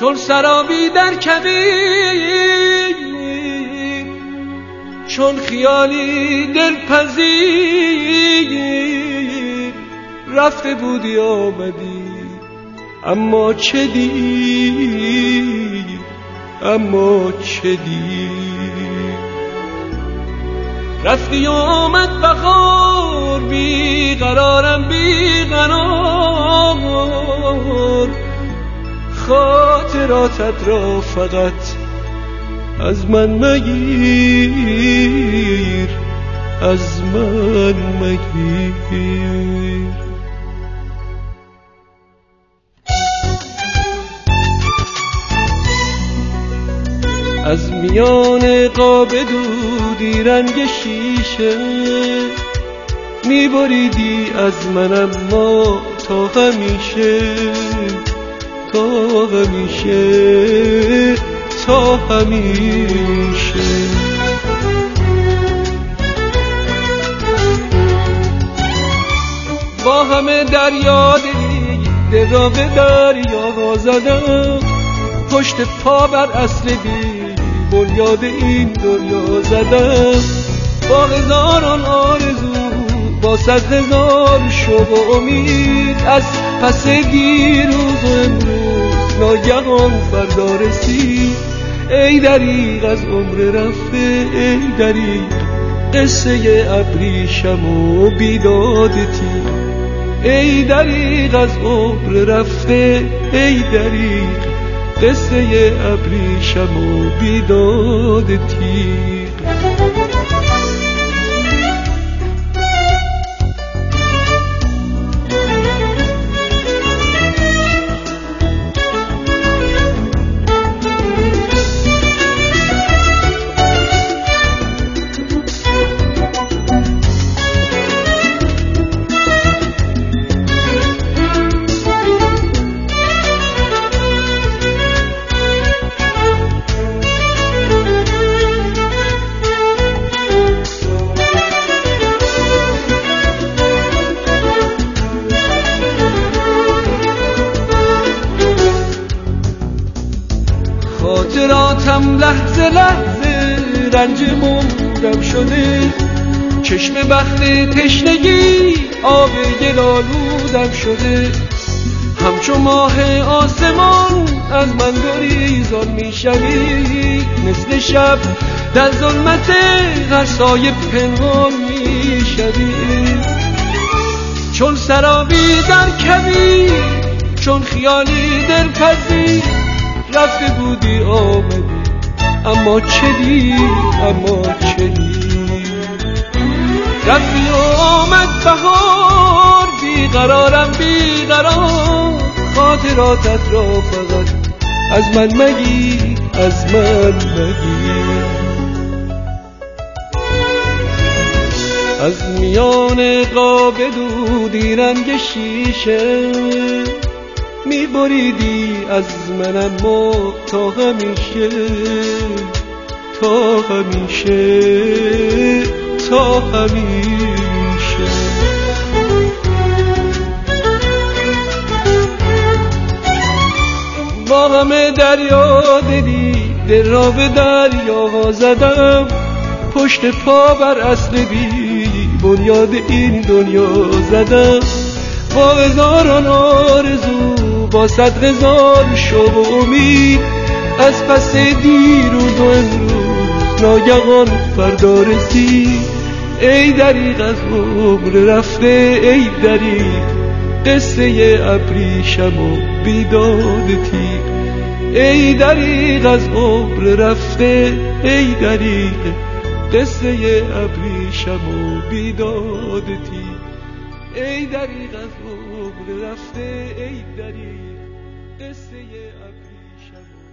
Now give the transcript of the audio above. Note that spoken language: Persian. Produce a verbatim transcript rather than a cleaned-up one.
چون سرابی در کبیر، چون خیالی دلپذیر، رفته بودی آمدی اما چه دیر، اما چه دیر. رفتی و آمد بهار، بی قرارم بی قرار، خاطراتت را فقط از من مگیر، از من مگیر. از میان قاب دودی رنگ شیشه میبریدی از من، اما تا همیشه، تا همیشه، تا همیشه. با همه دریا دلی دل را به دریا زدم، پشت پا بر اصل بی بنیاد این دنیا زدم. با هزاران آرزو، با صد هزار شوق و امید، از پس دیروز و امروز ناگهان فردا رسید. ای دریغ از عمر رفته، ای دریغ قصه ابریشم و بیدادتی. ای دریغ از عمر رفته، ای دریغ قصه ابریشم و بیدادتی. خاطراتم لحظه لحظه رنج موندم شده، چشم بخت تشنگی آب گلالودم شده. همچون ماه آسمان از من گریزان میشوی، مثل شب در ظلمت هر سایه پنهان میشوی. چون سرابی در کبیر، چون خیالی دلپذیر، رفته بودی آمدی اما چه دیر، اما چه دیر. رفتی و آمد بهار، بی قرارم بی قرار، خاطراتت را فقط از من مگیر، از من مگیر. از میان قاب دودی رنگ شیشه میبریدی از من، اما تا همیشه، تا همیشه، تا همیشه. با همه دریا دلی دل را به دریا زدم، پشت پا بر اصل بی بنیاد این دنیا زدم. با هزاران آرزو، با صد هزار شوق و امید، از پس دیروز و امروز ناگهان فردا رسید. ای دریغ از عمر رفته، ای دریغ قصه ابریشم و بیدادتی. ای دریغ از عمر رفته، ای دریغ قصه ابریشم و بیدادتی. ای دریغ از عمر رفته، ای دریغ قصه ابریشم.